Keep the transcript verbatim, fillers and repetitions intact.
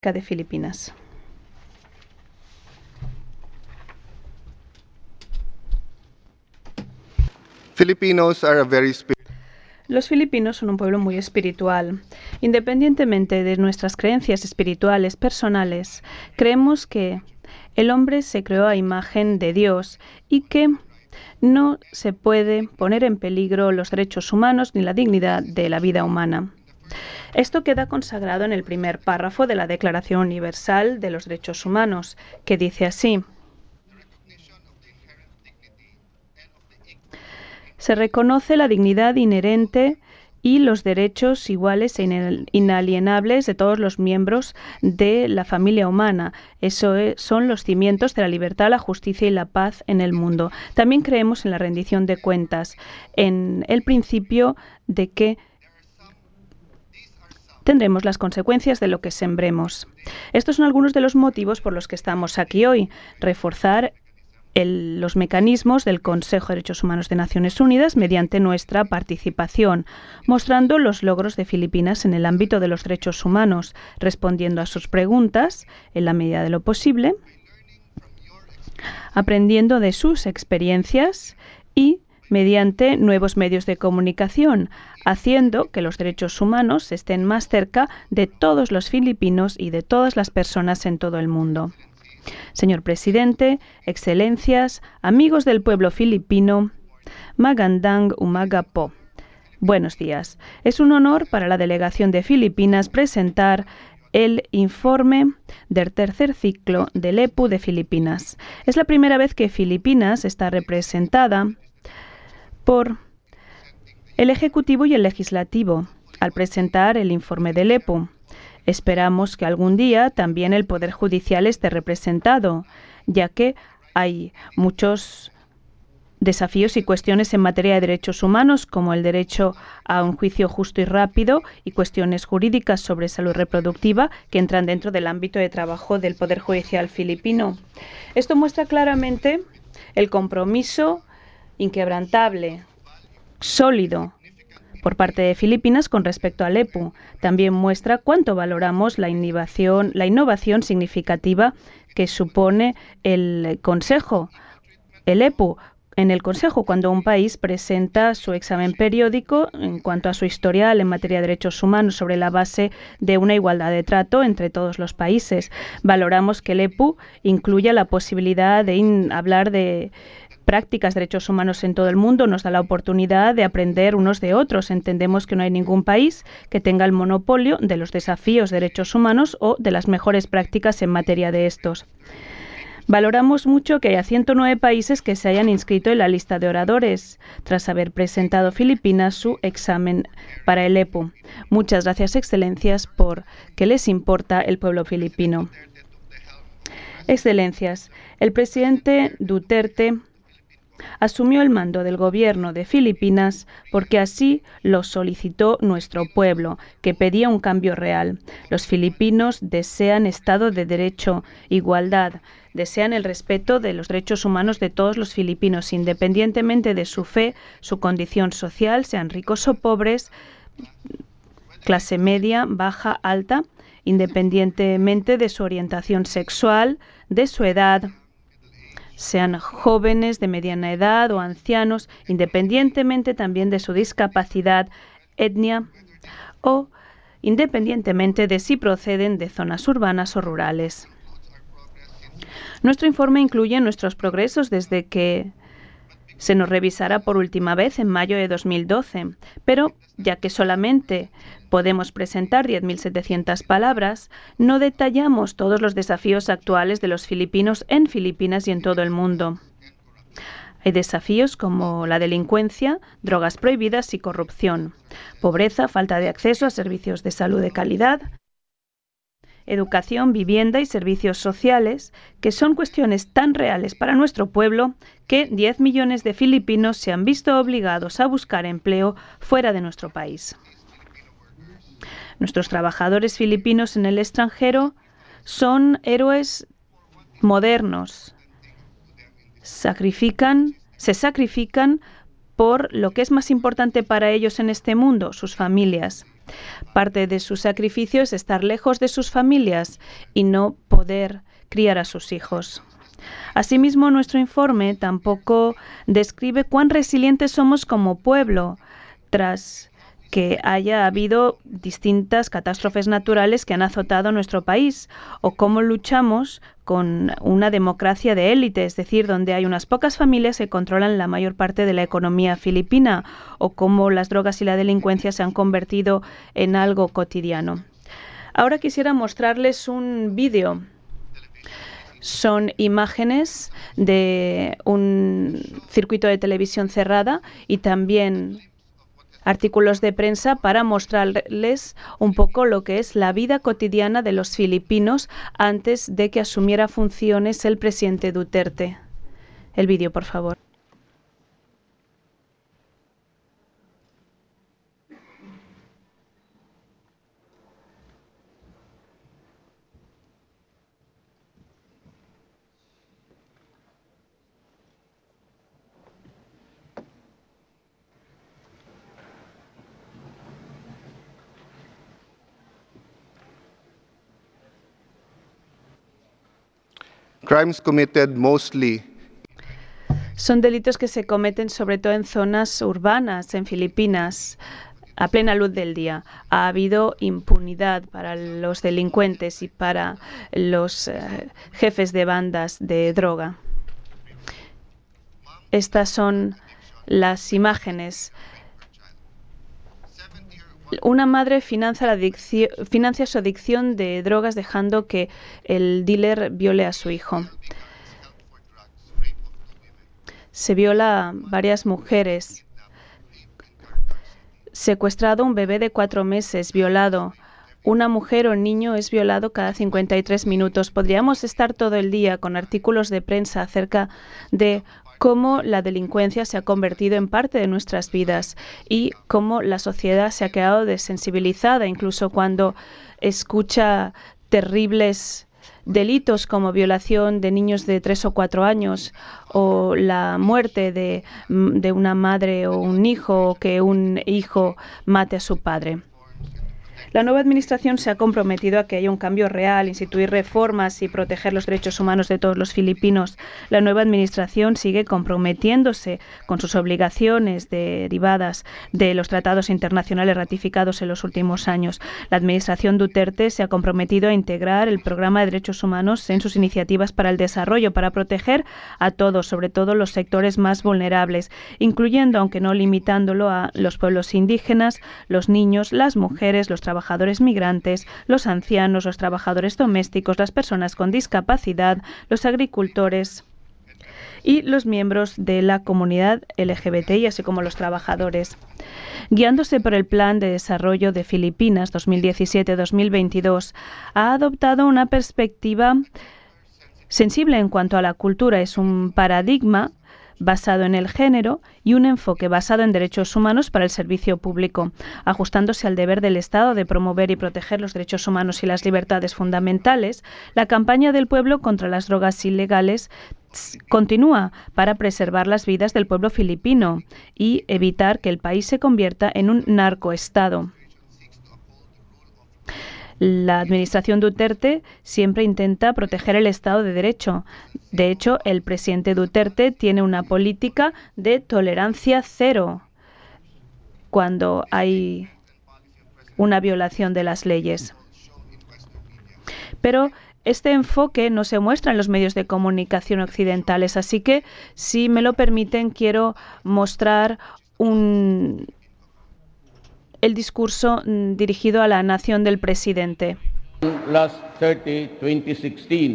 de Filipinas. Filipinos are a very spirit- Los filipinos son un pueblo muy espiritual. Independientemente de nuestras creencias espirituales personales, creemos que el hombre se creó a imagen de Dios y que no se puede poner en peligro los derechos humanos ni la dignidad de la vida humana. Esto queda consagrado en el primer párrafo de la Declaración Universal de los Derechos Humanos, que dice así: se reconoce la dignidad inherente y los derechos iguales e inalienables de todos los miembros de la familia humana. Eso es, son los cimientos de la libertad, la justicia y la paz en el mundo. También creemos en la rendición de cuentas, en el principio de que tendremos las consecuencias de lo que sembremos. Estos son algunos de los motivos por los que estamos aquí hoy: reforzar El, los mecanismos del Consejo de Derechos Humanos de Naciones Unidas mediante nuestra participación, mostrando los logros de Filipinas en el ámbito de los derechos humanos, respondiendo a sus preguntas en la medida de lo posible, aprendiendo de sus experiencias y mediante nuevos medios de comunicación, haciendo que los derechos humanos estén más cerca de todos los filipinos y de todas las personas en todo el mundo. Señor Presidente, Excelencias, amigos del pueblo filipino, Magandang umaga po. Buenos días. Es un honor para la delegación de Filipinas presentar el informe del tercer ciclo del E P U de Filipinas. Es la primera vez que Filipinas está representada por el Ejecutivo y el Legislativo al presentar el informe del E P U. Esperamos que algún día también el Poder Judicial esté representado, ya que hay muchos desafíos y cuestiones en materia de derechos humanos, como el derecho a un juicio justo y rápido y cuestiones jurídicas sobre salud reproductiva que entran dentro del ámbito de trabajo del Poder Judicial filipino. Esto muestra claramente el compromiso inquebrantable, sólido, por parte de Filipinas con respecto al E P U. También muestra cuánto valoramos la innovación, la innovación significativa que supone el Consejo, el E P U. En el Consejo, cuando un país presenta su examen periódico en cuanto a su historial en materia de derechos humanos sobre la base de una igualdad de trato entre todos los países. Valoramos que el E P U incluya la posibilidad de hablar de prácticas de derechos humanos en todo el mundo, nos da la oportunidad de aprender unos de otros. Entendemos que no hay ningún país que tenga el monopolio de los desafíos de derechos humanos o de las mejores prácticas en materia de estos. Valoramos mucho que haya ciento nueve países que se hayan inscrito en la lista de oradores, tras haber presentado Filipinas su examen para el E P U. Muchas gracias, Excelencias, por que les importa el pueblo filipino. Excelencias, el presidente Duterte asumió el mando del gobierno de Filipinas porque así lo solicitó nuestro pueblo, que pedía un cambio real. Los filipinos desean Estado de Derecho, igualdad, desean el respeto de los derechos humanos de todos los filipinos, independientemente de su fe, su condición social, sean ricos o pobres, clase media, baja, alta, independientemente de su orientación sexual, de su edad, sean jóvenes, de mediana edad o ancianos, independientemente también de su discapacidad, etnia o independientemente de si proceden de zonas urbanas o rurales. Nuestro informe incluye nuestros progresos desde que se nos revisará por última vez en mayo de dos mil doce, pero ya que solamente podemos presentar diez mil setecientas palabras, no detallamos todos los desafíos actuales de los filipinos en Filipinas y en todo el mundo. Hay desafíos como la delincuencia, drogas prohibidas y corrupción, pobreza, falta de acceso a servicios de salud de calidad, educación, vivienda y servicios sociales, que son cuestiones tan reales para nuestro pueblo que diez millones de filipinos se han visto obligados a buscar empleo fuera de nuestro país. Nuestros trabajadores filipinos en el extranjero son héroes modernos. Sacrifican, se sacrifican por lo que es más importante para ellos en este mundo, sus familias. Parte de su sacrificio es estar lejos de sus familias y no poder criar a sus hijos. Asimismo, nuestro informe tampoco describe cuán resilientes somos como pueblo tras que haya habido distintas catástrofes naturales que han azotado nuestro país, o cómo luchamos con una democracia de élite, es decir, donde hay unas pocas familias que controlan la mayor parte de la economía filipina, o cómo las drogas y la delincuencia se han convertido en algo cotidiano. Ahora quisiera mostrarles un vídeo. Son imágenes de un circuito de televisión cerrada y también artículos de prensa para mostrarles un poco lo que es la vida cotidiana de los filipinos antes de que asumiera funciones el presidente Duterte. El vídeo, por favor. Crimes committed mostly Son delitos que se cometen sobre todo en zonas urbanas, en Filipinas, a plena luz del día. Ha habido impunidad para los delincuentes y para los eh, jefes de bandas de droga. Estas son las imágenes. Una madre financia, la adicción, financia su adicción de drogas dejando que el dealer viole a su hijo. Se viola a varias mujeres. Secuestrado un bebé de cuatro meses, violado. Una mujer o niño es violado cada cincuenta y tres minutos. Podríamos estar todo el día con artículos de prensa acerca de cómo la delincuencia se ha convertido en parte de nuestras vidas y cómo la sociedad se ha quedado desensibilizada, incluso cuando escucha terribles delitos como violación de niños de tres o cuatro años o la muerte de, de una madre o un hijo, o que un hijo mate a su padre. La nueva administración se ha comprometido a que haya un cambio real, instituir reformas y proteger los derechos humanos de todos los filipinos. La nueva administración sigue comprometiéndose con sus obligaciones derivadas de los tratados internacionales ratificados en los últimos años. La administración Duterte se ha comprometido a integrar el programa de derechos humanos en sus iniciativas para el desarrollo, para proteger a todos, sobre todo los sectores más vulnerables, incluyendo, aunque no limitándolo, a los pueblos indígenas, los niños, las mujeres, los trabajadores trabajadores migrantes, los ancianos, los trabajadores domésticos, las personas con discapacidad, los agricultores y los miembros de la comunidad L G B T I, así como los trabajadores. Guiándose por el Plan de Desarrollo de Filipinas dos mil diecisiete a dos mil veintidós, ha adoptado una perspectiva sensible en cuanto a la cultura. Es un paradigma basado en el género y un enfoque basado en derechos humanos para el servicio público, ajustándose al deber del Estado de promover y proteger los derechos humanos y las libertades fundamentales. La campaña del pueblo contra las drogas ilegales continúa para preservar las vidas del pueblo filipino y evitar que el país se convierta en un narcoestado. La administración Duterte siempre intenta proteger el Estado de Derecho. De hecho, el presidente Duterte tiene una política de tolerancia cero cuando hay una violación de las leyes. Pero este enfoque no se muestra en los medios de comunicación occidentales, así que, si me lo permiten, quiero mostrar un el discurso dirigido a la nación del presidente. Last thirty, twenty sixteen.